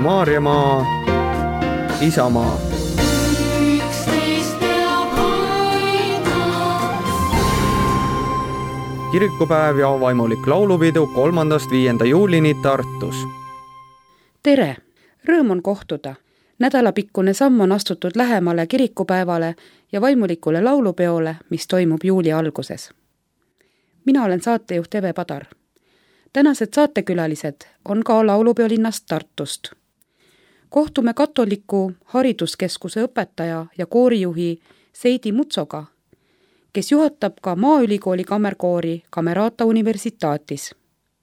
Maarjamaa, Isamaa. Kirikupäev ja vaimulik laulupidu 3.–5. juulini Tartus. Tere! Rõõm on kohtuda. Nädalapikkune samm on astutud lähemale kirikupäevale ja vaimulikule laulupeole, mis toimub juuli alguses. Mina olen saatejuht Eve Padar. Tänased saatekülalised on ka laulupeolinnast Tartust. Kohtume katoliku hariduskeskuse õpetaja ja koorijuhi Seidi Mutsoga, kes juhatab ka Maaülikooli kammerkoori Camerata Universitatis.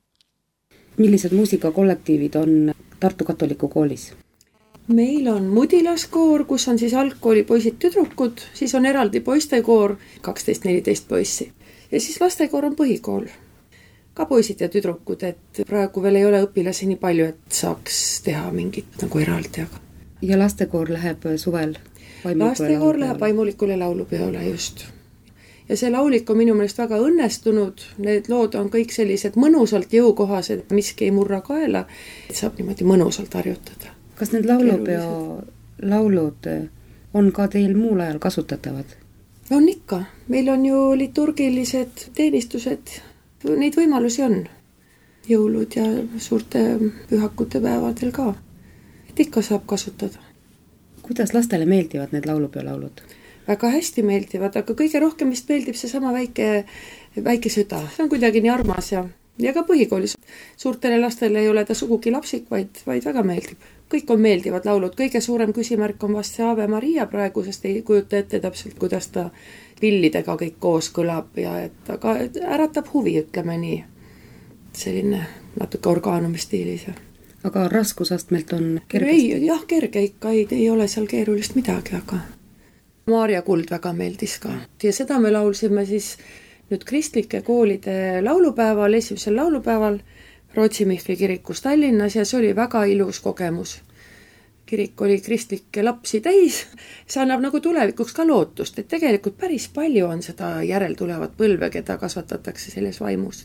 Millised muusikakollektiivid on Tartu katoliku koolis? Meil on mudilaskoor, kus on siis algkooli poisid-tüdrukud, siis on eraldi poistekoor, 12-14 poissi. Ja siis lastekoor on põhikool. Ka poisid ja tüdrukud, et praegu veel ei ole õpilasi nii palju, et saaks teha mingit nagu eraldi. Ja lastekoor läheb suvel vaimulikule lastekoor läheb vaimulikule laulupeole, just. Ja see laulik on minu meelest väga õnnestunud. Need lood on kõik sellised mõnusalt jõukohased, miski ei murra kaela, et saab niimoodi mõnusalt harjutada. Kas need laulupeo laulud on ka teil muul ajal kasutatavad? On ikka. Meil on ju liturgilised teenistused. Neid võimalusi on. Jõulud ja suurte pühakute päevadel ka. Et ikka saab kasutada. Kuidas lastele meeldivad need laulupeo laulud? Väga hästi meeldivad, aga kõige rohkem vist meeldib see sama väike süda. See on kuidagi nii armas ja ka põhikoolis. Suurtele lastele ei ole ta sugugi lapsik, vaid väga meeldib. Kõik on meeldivad laulud. Kõige suurem küsimärk on vast see Ave Maria praegu, sest ei kujuta ette täpselt, kuidas ta pillidega kõik koos kõlab. Aga äratab huvi, ütleme nii. Selline natuke orgaanumi stiilis. Aga raskusastmelt on kerge? Jah, kerge ikka. Ei ole seal keerulist midagi, aga Maarja Kuld väga meeldis ka. Ja seda me laulsime siis nüüd kristlike koolide laulupäeval, esimesel laulupäeval Rootsi Mihkli kirikus Tallinnas ja see oli väga ilus kogemus. Kirik oli kristlikke lapsi täis. See annab nagu tulevikuks ka lootust, et tegelikult päris palju on seda järeltulevat põlve, keda kasvatatakse selles vaimus.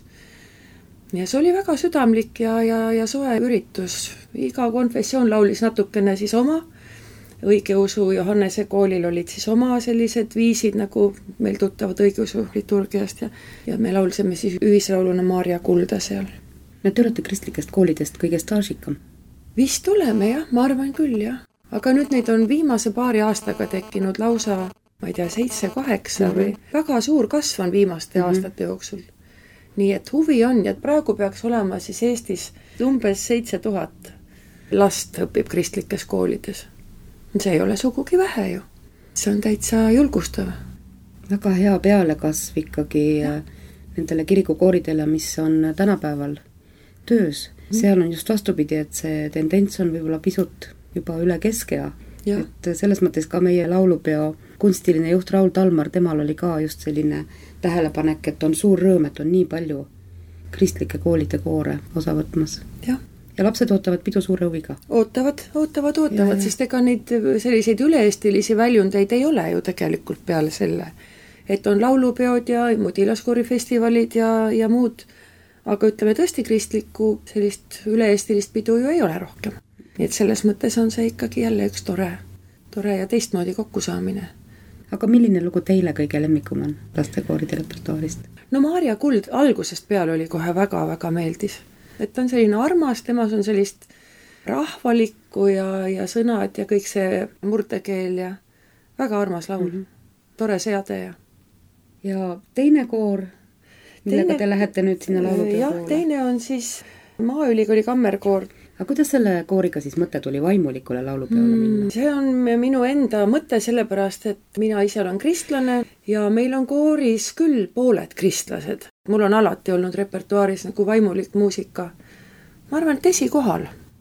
Ja see oli väga südamlik ja soe üritus. Iga konfessioon laulis natukene siis oma. Õigeusu Johannese koolil olid siis oma sellised viisid, nagu meil tuttavad õigeusu liturgiast ja me laulsime siis ühislauluna Maarja Kulda seal. Te olete kristlikest koolidest kõige staažikam? Vist oleme, jah, ma arvan küll, jah. Aga nüüd neid on viimase paari aastaga tekkinud lausa, ma ei tea, 7-8 või väga suur kasv on viimaste aastate jooksul. Nii et huvi on ja praegu peaks olema siis Eestis umbes 7000 last õpib kristlikes koolides. See ei ole sugugi vähe ju. See on täitsa julgustav. Väga hea pealekasv ikkagi nendele kirikukooridele, mis on tänapäeval töös. Seal on just vastupidi, et see tendents on võib-olla pisut juba üle keskea. Et selles mõttes ka meie laulupeo kunstiline juht Raul Talmar, temal oli ka just selline tähelepanek, et on suur rõõm, et on nii palju kristlike koolide koore osa võtmas. Ja lapsed ootavad pidu suure huviga. Ootavad, sest ega neid selliseid üle-eestilisi väljundeid ei ole ju tegelikult peale selle. Et on laulupeod ja mudilaskoorifestivalid ja muud. Aga ütleme tõesti kristlikku sellist üle-eestilist pidu ju ei ole rohkem. Nii et selles mõttes on see ikkagi jälle üks tore ja teistmoodi kokkusaamine. Aga milline lugu teile kõige lemmikum on lastekooride repertuaarist? No Maarja Kuld algusest peale oli kohe väga-väga meeldis. Et on selline armas, temas on sellist rahvalikku ja sõnad ja kõik see murdekeel ja väga armas laul. Tore seade ja teine koor, millega te lähete nüüd sinna laulupeole? Jah, teine on siis Maaülikooli kammerkoor. Aga kuidas selle kooriga siis mõte tuli vaimulikule laulupeole minna? See on minu enda mõte sellepärast, et mina ise olen kristlane ja meil on kooris küll pooled kristlased. Mul on alati olnud repertuaaris nagu vaimulik muusika. Ma arvan, et esikohal.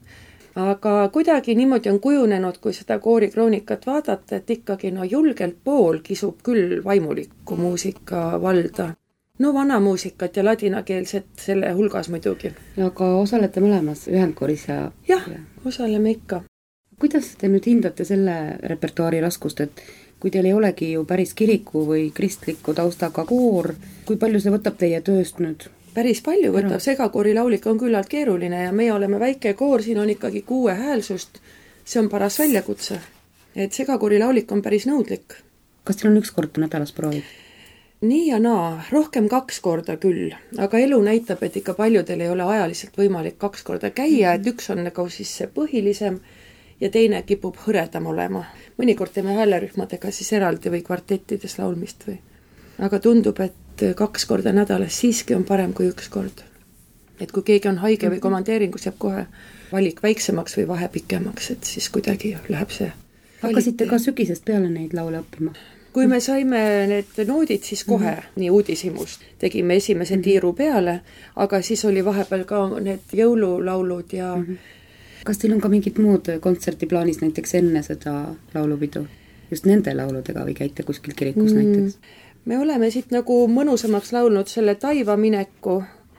Aga kuidagi niimoodi on kujunenud, kui seda koorikronikat vaadata, et ikkagi julgelt pool kisub küll vaimuliku muusika valda. No vana muusikat ja ladinakeelset selle hulgas muidugi. Aga osalete mõlemas ühendkooris ja... Jah, osaleme ikka. Kuidas te nüüd hindate selle repertuaari raskust, et kui teil ei olegi ju päris kiriku või kristliku taustaga koor, kui palju see võtab teie tööst nüüd päris palju võtab, segakoori-laulik on küllalt keeruline ja meie oleme väike koor, siin on ikkagi 6 häälsust, see on paras väljakutse. Et segakoori-laulik on päris nõudlik. Kas teil on 1 kord nädalas proovid? Nii ja naa, rohkem 2 korda küll, aga elu näitab, et ikka paljudel ei ole ajaliselt võimalik 2 korda käia, et üks on nagu siis see põhilisem ja teine kipub hõredam olema. Mõnikord teeme häälerühmadega siis eraldi või kvartettides laulmist või. Aga tundub, et 2 korda nädalas siiski on parem kui 1 kord. Et kui keegi on haige või komandeeringus, jääb kohe valik väiksemaks või vahe pikemaks, et siis kuidagi läheb see. Hakkasite ka sügisest peale neid laule õppima? Kui me saime need noodid, siis kohe nii uudishimust tegime esimese tiiru peale, aga siis oli vahepeal ka need jõululaulud ja... Kas teil on ka mingid muud kontserti plaanis näiteks enne seda laulupidu? Just nende lauludega või käite kuskil kirikus näiteks? Me oleme siit nagu mõnusamaks laulnud selle Taiva mineku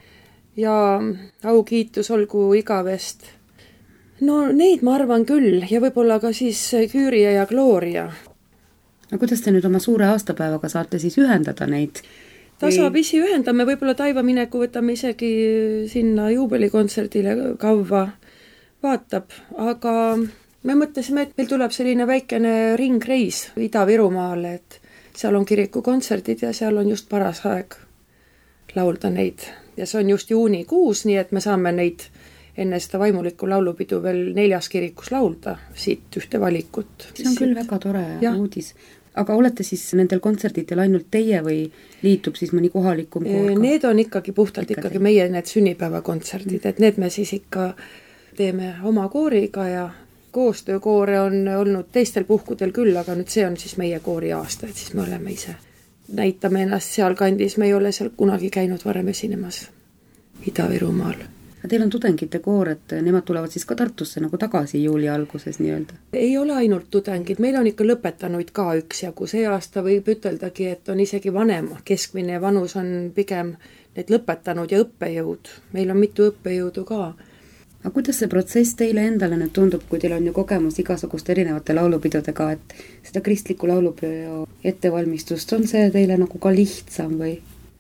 ja Aukiitus olgu igavest. No neid ma arvan küll ja võib-olla ka siis Küüria ja Gloria. No kuidas te nüüd oma suure aastapäevaga saate siis ühendada neid? Tasapisi ühendame, võib-olla Taiva mineku võtame isegi sinna juubelikontserdile kavva, vaatab, aga me mõtlesime, et meil tuleb selline väikene ringreis Ida-Virumaale, et seal on kirikukontserdid ja seal on just paras aeg laulda neid. Ja see on just juunikuus, nii et me saame neid enne seda vaimulikku laulupidu veel 4 kirikus laulda, siit ühte valikut. See on küll väga tore uudis. Aga olete siis nendel kontserditel ainult teie või liitub siis mõni kohalikum koor ka? Need on ikkagi puhtalt ikkagi meie need sünnipäevakontserdid, et need me siis ikka teeme oma kooriga ja koostöökoore on olnud teistel puhkudel küll, aga nüüd see on siis meie koori aasta, et siis me oleme ise. Näitame ennast seal kandis, me ei ole seal kunagi käinud varem esinemas Ida-Virumaal. Teil on tudengite koor, et nemad tulevad siis ka Tartusse nagu tagasi juuli alguses nii-öelda? Ei ole ainult tudengid, meil on ikka lõpetanuid ka üksjagu. See aasta võib üteldagi, et on isegi vanem, keskmine vanus on pigem need lõpetanud ja õppejõud. Meil on mitu õppejõudu ka. Aga kuidas see protsess teile endale nüüd tundub, kui teil on ju kogemus igasuguste erinevate laulupidudega, et seda kristliku laulupeo ettevalmistust on see teile nagu ka lihtsam või?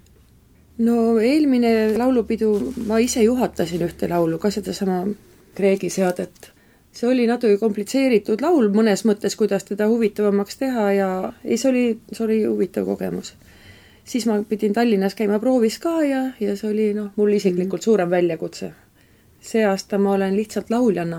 No eelmine laulupidu, ma ise juhatasin ühte laulu, ka seda sama Kreegi seadet. See oli natuke komplitseeritud laul mõnes mõttes, kuidas teda huvitavamaks teha ja see oli huvitav kogemus. Siis ma pidin Tallinnas käima proovis ka ja see oli mul isiklikult suurem väljakutse. See aasta ma olen lihtsalt lauljana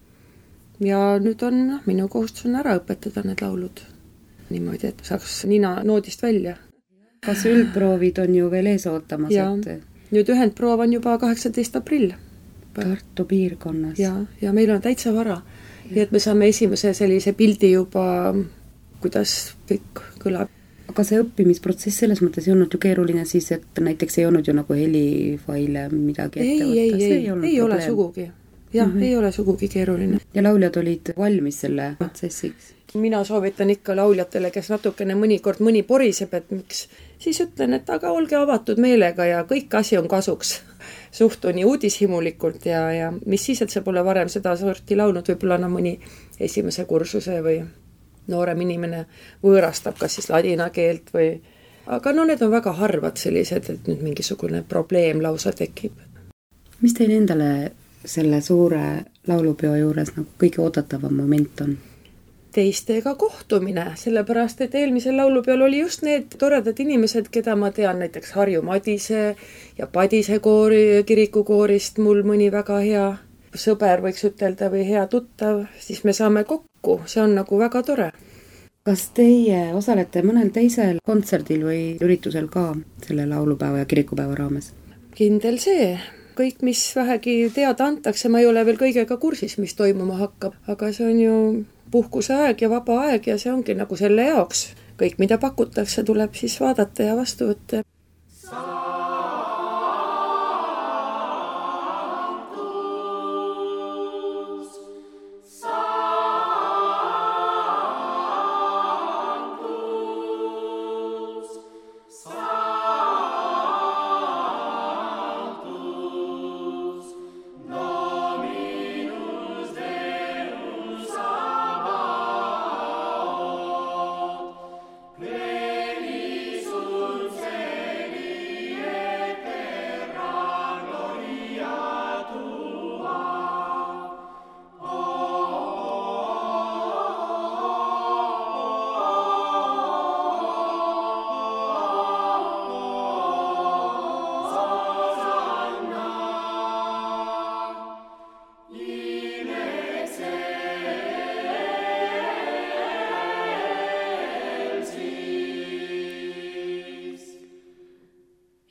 ja nüüd on minu kohustus on ära õpetada need laulud. Niimoodi, et saaks nina noodist välja. Kas üldproovid on ju veel ees ootamas? Ja, nüüd ühendproov on juba 18. aprill. Tartu piirkonnas. Ja meil on täitsa vara. Ja et me saame esimese sellise pildi juba, kuidas kõik kõlab. Aga see õppimisprotsess selles mõttes ei olnud ju keeruline siis, et näiteks ei olnud ju nagu helifaile midagi ette võtta? Ei ole sugugi. Ei ole sugugi keeruline. Ja lauljad olid valmis selle protsessiks? Mina soovitan ikka lauljatele, kes natukene mõni poriseb, et miks, siis ütlen, et aga olge avatud meelega ja kõik asi on kasuks. Suhtu nii uudishimulikult ja mis siis, et see pole varem seda sorti laulnud, võib-olla mõni esimese kursuse või noorem inimene võõrastab kas siis ladina keelt või... Aga need on väga harvad sellised, et nüüd mingisugune probleem lausa tekib. Mis teil endale selle suure laulupeo juures nagu kõige oodatavam moment on? Teistega kohtumine, sellepärast, et eelmisel laulupeol oli just need toredad inimesed, keda ma tean, näiteks Harju Madise ja Padise kirikukoorist, mul mõni väga hea sõber võiks ütelda või hea tuttav, siis me saame kokku, see on nagu väga tore. Kas teie osalete mõnel teisel kontserdil või üritusel ka selle laulupäeva ja kirikupäeva raames? Kindel see. Kõik, mis vähegi teada antakse, ma ei ole veel kõigega kursis, mis toimuma hakkab, aga see on ju puhkuse aeg ja vaba aeg ja see ongi nagu selle jaoks. Kõik, mida pakutakse, tuleb siis vaadata ja vastu võtta.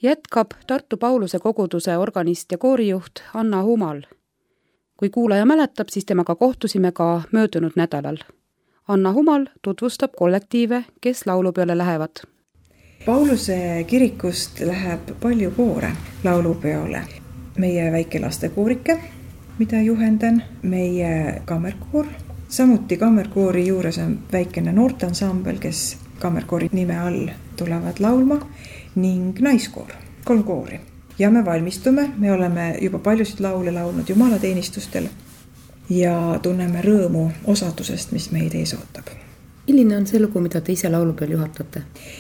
Jätkab Tartu Pauluse koguduse organist ja koorijuht Anna Humal. Kui kuulaja mäletab, siis temaga kohtusime ka möödunud nädalal. Anna Humal tutvustab kollektiive, kes laulupeole lähevad. Pauluse kirikust läheb palju koore laulupeole. Meie väike lastekoorike, mida juhendan, meie kammerkoor. Samuti kammerkoori juures on väikene noorteansambel, kes kammerkoori nime all tulevad laulma, ning naiskoor, 3 koori. Ja me valmistume, me oleme juba paljusid laule laulnud jumalateenistustel ja tunneme rõõmu osadusest, mis meid ees ootab. Milline on see lugu, mida te ise laulupeol juhatate?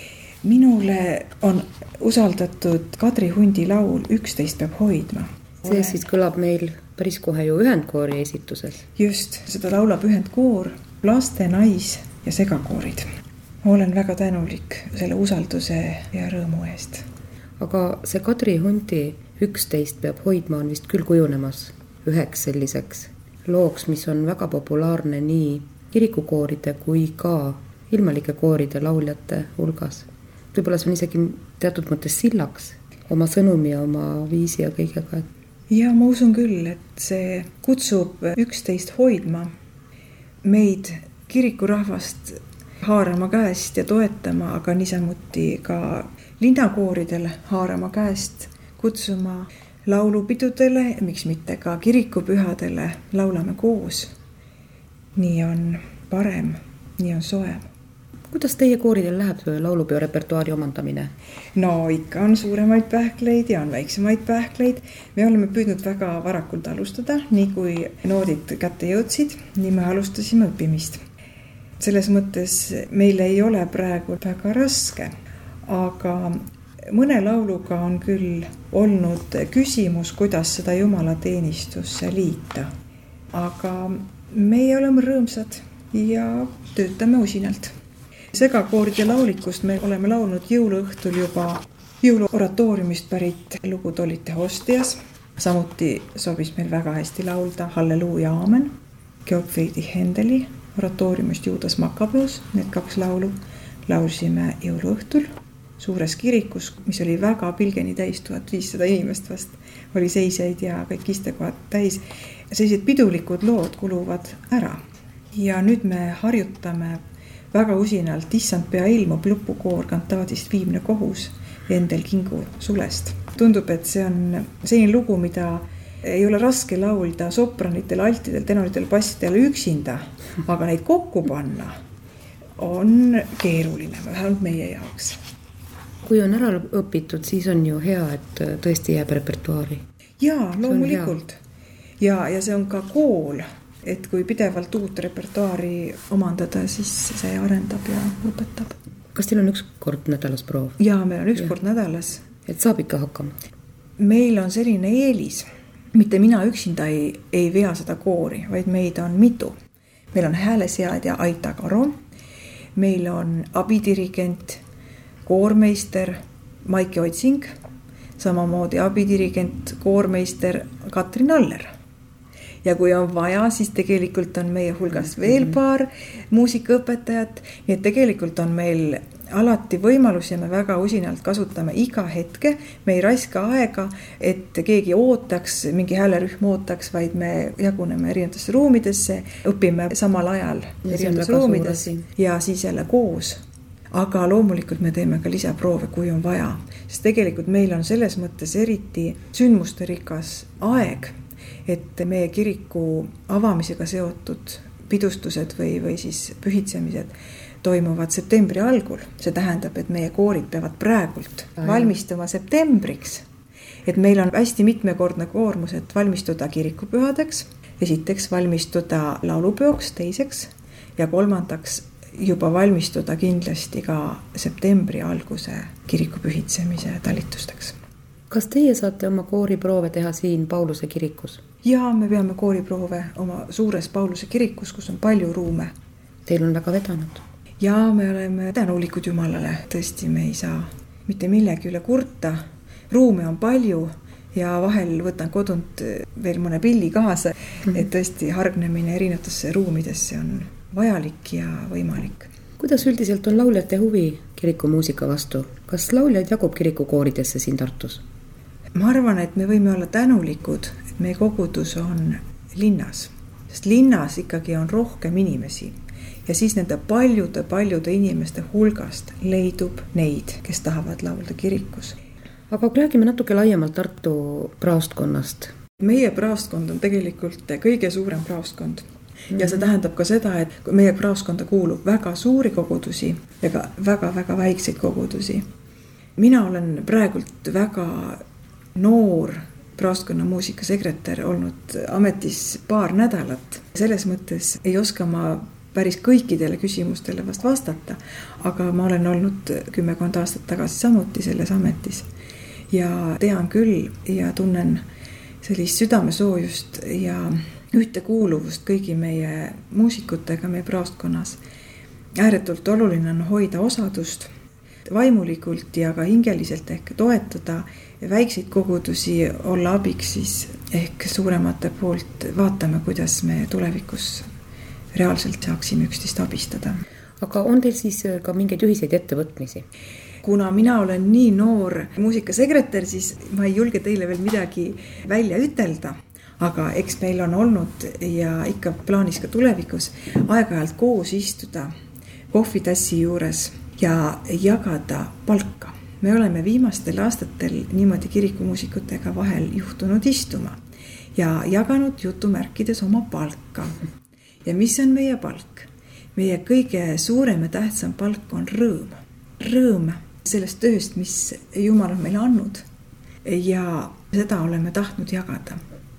Minule on usaldatud Kadri Hundi laul 11 peab hoidma. See siis kõlab meil päris kohe ju ühendkoori esituses. Just, seda laulab ühendkoor, laste, nais ja segakoorid. Olen väga tänulik selle usalduse ja rõõmu eest. Aga see Kadri Hundi 11 peab hoidma on vist küll kujunemas üheks selliseks looks, mis on väga populaarne nii kirikukooride kui ka ilmalike kooride lauljate hulgas. Võib-olla see on isegi teatud mõttes sillaks oma sõnumi ja oma viisi ja kõigega. Ja ma usun küll, et see kutsub 11 hoidma meid kirikurahvast haarama käest ja toetama, aga niisamuti ka linnakooridele haarama käest, kutsuma laulupidudele, miks mitte ka kirikupühadele, laulame koos. Nii on parem, nii on soem. Kuidas teie kooridel läheb laulupeo repertuaari omandamine? No ikka on suuremaid pähkleid ja on väiksemaid pähkleid. Me oleme püüdnud väga varakult alustada, nii kui noodid kätte jõudsid, nii me alustasime õppimist. Selles mõttes meil ei ole praegu väga raske, aga mõne lauluga on küll olnud küsimus, kuidas seda jumalateenistusse liita. Aga meie oleme rõõmsad ja töötame usinalt. Segakooride laulikust me oleme laulnud jõuluõhtul juba jõuluoratooriumist pärit lugud olite hostias. Samuti sobis meil väga hästi laulda Halleluuja aamen, Georg Friedrich Händeli oratooriumist Juudas Makabeus. Need 2 laulu laulsime jõuluõhtul suures kirikus, mis oli väga pilgeni täis, 1500 inimest vast oli seiseid ja kõik istekohad täis. Sellised pidulikud lood kuluvad ära. Ja nüüd me harjutame väga usinalt Issand pea ilmub lupukoor kantaadist Viimne kohus Endel Kingu sulest. Tundub, et see on selline lugu, mida ei ole raske laulda sopranitel, altidel, tenoritel, bassidel üksinda, aga neid kokku panna on keeruline, vähemalt meie jaoks. Kui on ära õpitud, siis on ju hea, et tõesti jääb repertuaari. Jaa, loomulikult. Ja see on ka kool. Et kui pidevalt uut repertuaari omandada, siis see arendab ja õpetab. Kas teil on 1 kord nädalas proov? Jaa, meil on 1 kord nädalas. Et saab ikka hakkama? Meil on selline eelis. Mitte mina üksinda ei vea seda koori, vaid meid on mitu. Meil on hääleseadja Aita Karo. Meil on abidirigent, koormeister Maiki Otsing. Samamoodi abidirigent, koormeister Katrin Aller. Ja kui on vaja, siis tegelikult on meie hulgas veel paar muusikaõpetajat. Nii et tegelikult on meil alati võimalus ja me väga usinalt kasutame iga hetke. Me ei raiska aega, et keegi ootaks, mingi häälerühm ootaks, vaid me jaguneme erinevatesse ruumidesse, õpime samal ajal erinevates ruumides ja siis jälle koos. Aga loomulikult me teeme ka lisaproove, kui on vaja. Sest tegelikult meil on selles mõttes eriti sündmusterikas aeg, et meie kiriku avamisega seotud pidustused või siis pühitsemised toimuvad septembri algul. See tähendab, et meie koorid peavad praegult valmistuma septembriks. Et meil on hästi mitmekordne koormus, et valmistuda kirikupühadeks, esiteks valmistuda laulupeoks, teiseks ja kolmandaks juba valmistuda kindlasti ka septembri alguse kirikupühitsemise talitusteks. Kas teie saate oma kooriproove teha siin Pauluse kirikus? Jaa, me peame kooriproove oma suures Pauluse kirikus, kus on palju ruume. Teil on väga vedanud. Jaa, me oleme tänulikud Jumalale. Tõesti, me ei saa mitte millegi üle kurta. Ruume on palju ja vahel võtan kodunt veel mõne pilli kaasa, et tõesti hargnemine erinevatesse ruumidesse on vajalik ja võimalik. kuidas üldiselt on lauljate huvi kirikumuusika vastu? Kas lauljaid jagub kirikukooridesse siin Tartus? Ma arvan, et me võime olla tänulikud, et meie kogudus on linnas. Sest linnas ikkagi on rohkem inimesi. Ja siis nende paljude inimeste hulgast leidub neid, kes tahavad laulda kirikus. Aga kui räägime natuke laiemalt Tartu praostkonnast. Meie praostkond on tegelikult kõige suurem praostkond. Ja see tähendab ka seda, et meie praostkonda kuulub väga suuri kogudusi ja ka väga väikseid kogudusi. Mina olen praegult väga noor praostkonna muusikasekretär olnud ametis paar nädalat. Selles mõttes ei oska ma päris kõikidele küsimustele vast vastata, aga ma olen olnud 10 aastat tagasi samuti selles ametis. Ja tean küll ja tunnen sellist südamesoojust ja ühtekuuluvust kõigi meie muusikutega meie praostkonnas. Ääretult oluline on hoida osadust, vaimulikult ja ka hingeliselt ehk toetada väikseid kogudusi, olla abiks siis ehk suuremate poolt. Vaatame, kuidas me tulevikus reaalselt saaksime üksteist abistada. Aga on teil siis ka mingeid ühiseid ettevõtmisi? Kuna mina olen nii noor muusikasekretär, siis ma ei julge teile veel midagi välja ütelda. Aga eks meil on olnud ja ikka plaanis ka tulevikus aeg-ajalt koos istuda kohvitassi juures ja jagada palka. Me oleme viimastel aastatel niimoodi kirikumuusikutega vahel juhtunud istuma ja jaganud jutumärkides oma palka. Ja mis on meie palk? Meie kõige suurem ja tähtsam palk on rõõm. Rõõm sellest tööst, mis Jumal on meile andnud. Ja seda oleme tahtnud jagada.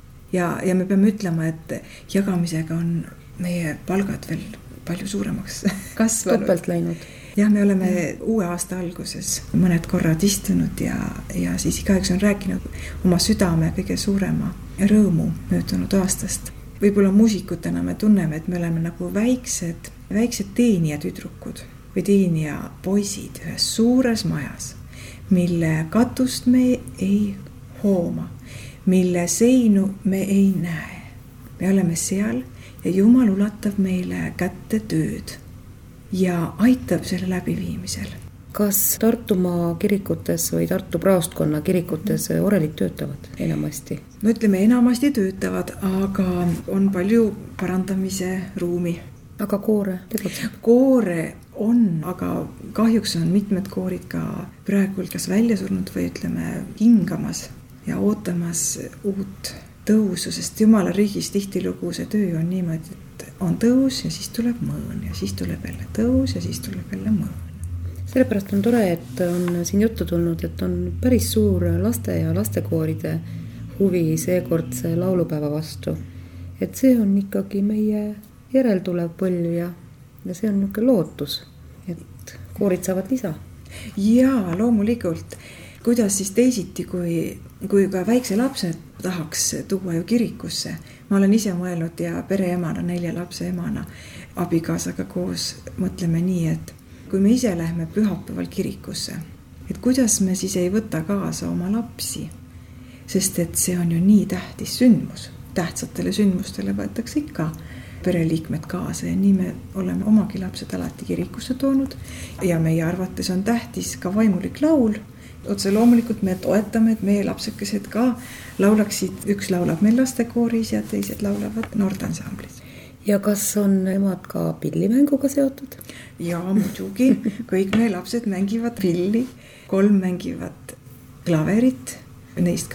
Ja me peame ütlema, et jagamisega on meie palgad veel palju suuremaks kasvanud. Topelt läinud. Ja me oleme uue aasta alguses mõned korrad istunud ja siis igaüks on rääkinud oma südame kõige suurema rõõmu möödunud aastast. Võib-olla muusikutena me tunneme, et me oleme nagu väiksed teenijatüdrukud või teenija poisid ühes suures majas, mille katust me ei hooma, mille seinu me ei näe. Me oleme seal ja Jumal ulatab meile kätte tööd ja aitab selle läbiviimisel. Kas Tartumaa kirikutes või Tartu praostkonna kirikutes orelid töötavad enamasti? No ütleme, enamasti töötavad, aga on palju parandamise ruumi. Aga koore tegutseb? Koore on, aga kahjuks on mitmed koorid ka praegu kas välja surnud või ütleme hingamas ja ootamas uut tõusu, sest Jumala riigis tihtilugu see töö on niimoodi, et on tõus ja siis tuleb mõõn ja siis tuleb jälle tõus ja siis tuleb jälle mõõn. Sellepärast on tore, et on siin juttu tulnud, et on päris suur laste ja lastekooride huvi seekordse laulupäeva vastu. Et see on ikkagi meie järeltulev põlv ja see on niisugune lootus, et koorid saavad lisa. Jaa, loomulikult. Kuidas siis teisiti, kui ka väikse lapsed tahaks tuua ju kirikusse. Ma olen ise mõelnud ja pereemana, 4 lapse emana, abikaasaga koos mõtleme nii, et kui me ise lähme pühapäeval kirikusse, et kuidas me siis ei võta kaasa oma lapsi, sest et see on ju nii tähtis sündmus. Tähtsatele sündmustele võetakse ikka pereliikmed kaasa ja nii me oleme omagi lapsed alati kirikusse toonud ja meie arvates on tähtis ka vaimulik laul. Otse loomulikult me toetame, et meie lapsekesed ka laulaksid, üks laulab meil lastekooris ja teised laulavad noorteansamblis. Ja kas on emad ka pillimänguga seotud? Ja muidugi, kõik meie lapsed mängivad pilli, 3 mängivad klaverit, neist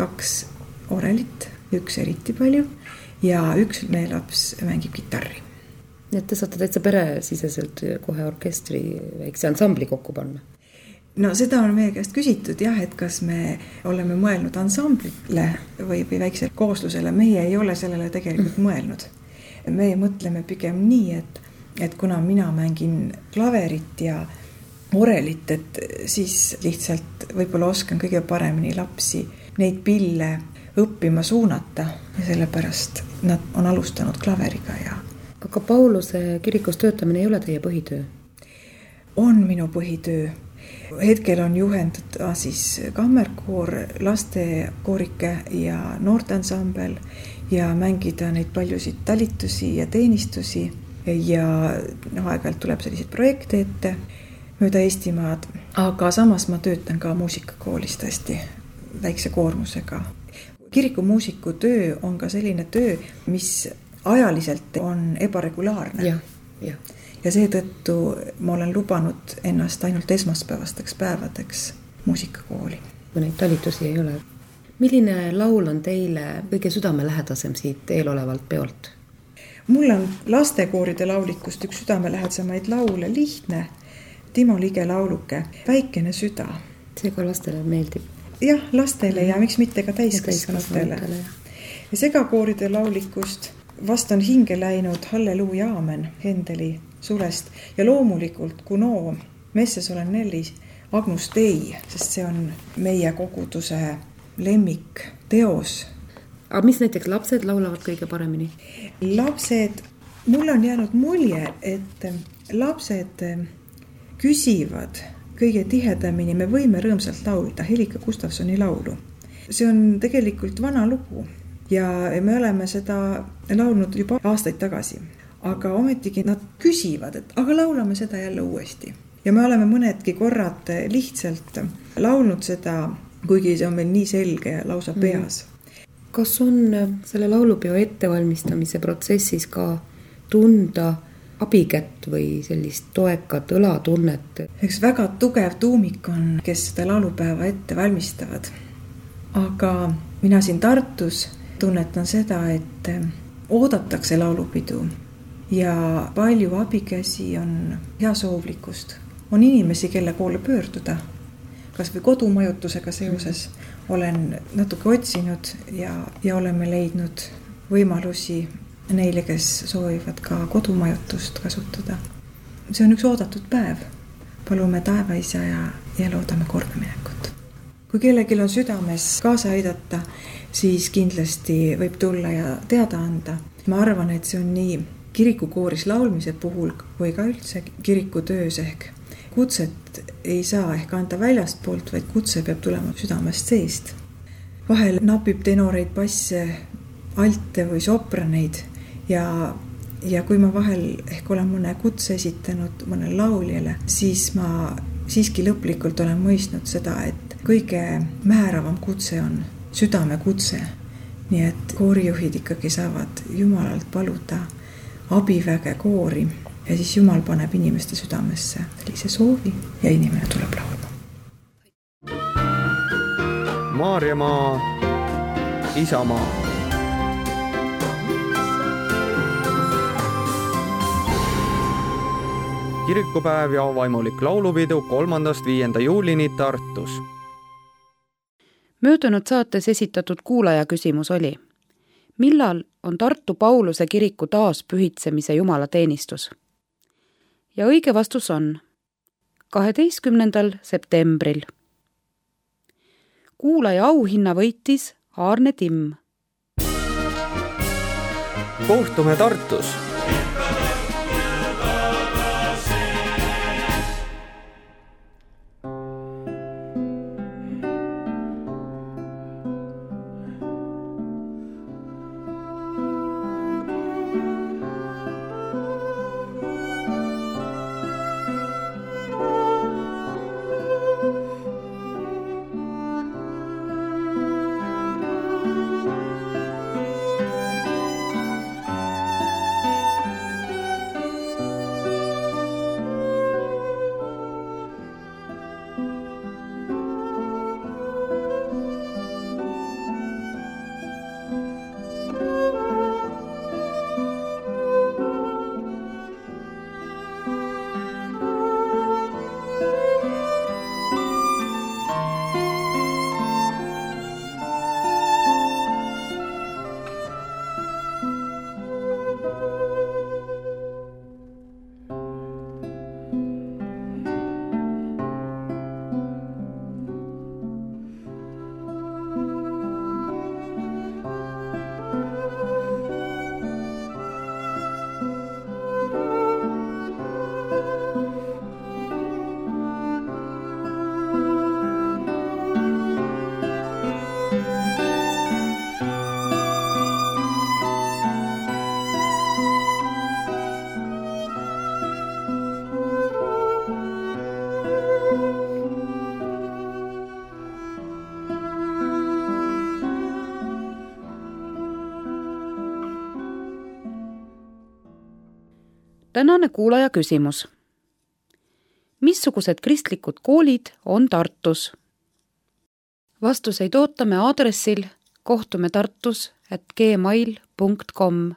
2 orelit, 1 eriti palju ja 1 meie laps mängib kitarri. Nii et te saate täitsa peresiseselt kohe orkestri väikse ansambli kokku panna? No seda on meie käest küsitud jah, et kas me oleme mõelnud ansamblile või väiksele kooslusele. Meie ei ole sellele tegelikult mõelnud. Meie mõtleme pigem nii, et kuna mina mängin klaverit ja orelit, et siis lihtsalt võib-olla oskan kõige paremini lapsi neid pille õppima suunata ja sellepärast nad on alustanud klaveriga. Aga Pauluse kirikus töötamine ei ole teie põhitöö? On minu põhitöö. Hetkel on juhendada siis kammerkoor, lastekoorike ja noorteansambel ja mängida neid paljusid talitusi ja teenistusi ja aeg-ajalt tuleb selliseid projekte ette mööda Eestimaad, aga samas ma töötan ka muusikakoolis tõesti väikse koormusega. Kirikumuusiku töö on ka selline töö, mis ajaliselt on ebaregulaarne. Ja seetõttu ma olen lubanud ennast ainult esmaspäevasteks päevadeks muusikakooli. Kui neid talitusi ei ole. Milline laul on teile kõige südamelähedasem siit eelolevalt peolt? Mul on lastekooride laulikust üks südamelähedsemaid laule, lihtne Timo Lige lauluke Väikene süda. See ka lastele meeldib. Jah, lastele ja miks mitte ka täiskasvanutele. Ja segakooride laulikust Vast on hinge läinud Halleluuja aamen Hendeli sulest ja loomulikult Kuno Messes olen Nellis Agnus Dei, sest see on meie koguduse lemmik teos. Aga mis näiteks lapsed laulavad kõige paremini? Lapsed, mul on jäänud mulje, et lapsed küsivad kõige tihedamini, me võime rõõmsalt laulda Helika Gustavsoni laulu. See on tegelikult vana lugu ja me oleme seda laulnud juba aastaid tagasi. Aga ometigi nad küsivad, et aga laulame seda jälle uuesti. Ja me oleme mõnedki korrad lihtsalt laulnud seda, kuigi see on meil nii selge ja lausa peas. Kas on selle laulupeo ettevalmistamise protsessis ka tunda abikätt või sellist toekat õlatunnet? Üks väga tugev tuumik on, kes seda laulupäeva ette valmistavad. Aga mina siin Tartus tunnetan seda, et oodatakse laulupidu ja palju abikäsi on heasoovlikust. On inimesi, kelle poole pöörduda. Kas või kodumajutusega seoses olen natuke otsinud ja oleme leidnud võimalusi neile, kes soovivad ka kodumajutust kasutada. See on üks oodatud päev. Palume taevaisa ja loodame kordaminekut. Kui kellelgi on südames kaasa aidata, siis kindlasti võib tulla ja teada anda. Ma arvan, et see on nii kirikukooris laulmise puhul või ka üldse kirikutöös ehk kutset ei saa ehk anda väljast poolt, vaid kutse peab tulema südamest seest. Vahel napib tenoreid, basse, alte või sopraneid ja kui ma vahel ehk olen mõne kutse esitanud mõnele lauljale, siis ma siiski lõplikult olen mõistnud seda, et kõige määravam kutse on südamekutse. Nii et koorijuhid ikkagi saavad Jumalalt paluda abiväge koori ja siis Jumal paneb inimeste südamesse sellise soovi ja inimene tuleb laulma. Maarjamaa, Isamaa. Kirikupäev ja vaimulik laulupidu 3.–5. juulini Tartus. Möödunud saates esitatud kuulaja küsimus oli: millal on Tartu Pauluse kiriku taas pühitsemise jumalateenistus? Ja õige vastus on 12. septembril. Kuulaja auhinna võitis Aarne Timm. Kohtume Tartus! tänane kuulaja küsimus. Missugused kristlikud koolid on Tartus? Vastuseid ootame aadressil kohtumetartus@gmail.com.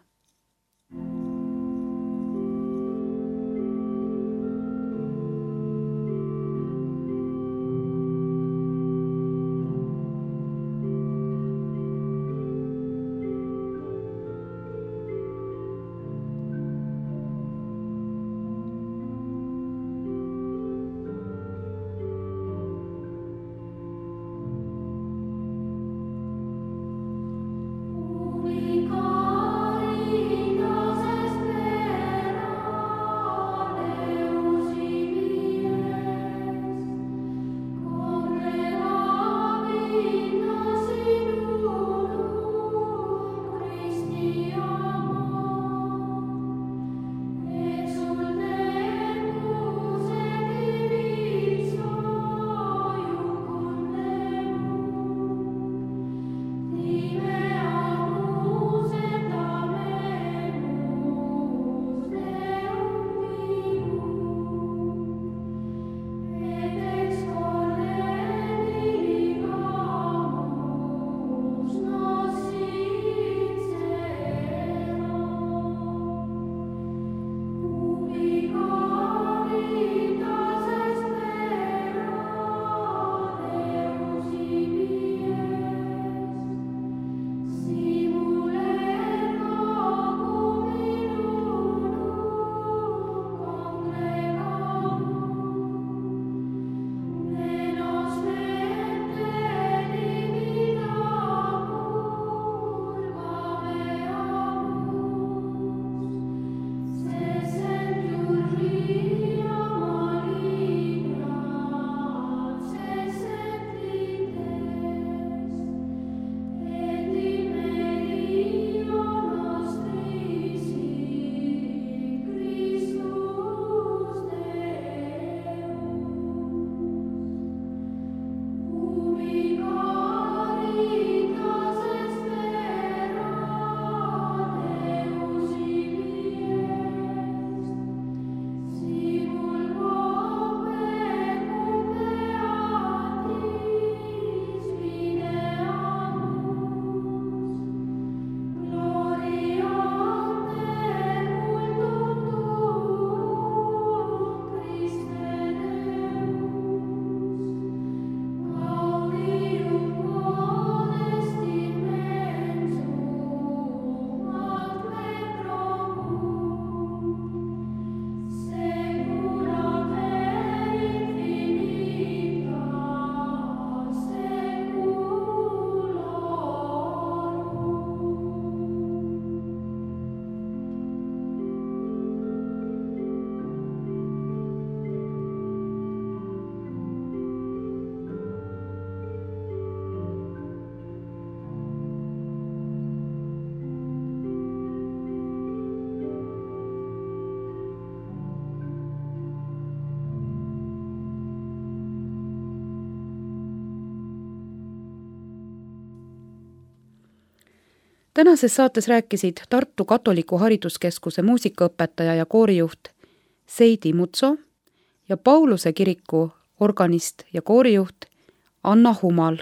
Tänases saates rääkisid Tartu Katoliku Hariduskeskuse muusikaõpetaja ja koorijuht Seidi Mutso ja Pauluse kiriku organist ja koorijuht Anna Humal.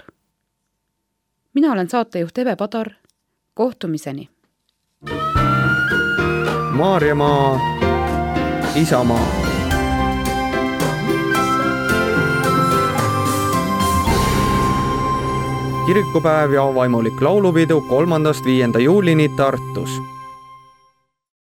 Mina olen saatejuht Eve Padar. Kohtumiseni! Maarjamaa, Isamaa. Kirikupäev ja vaimulik laulupidu 3.–5. juulini Tartus.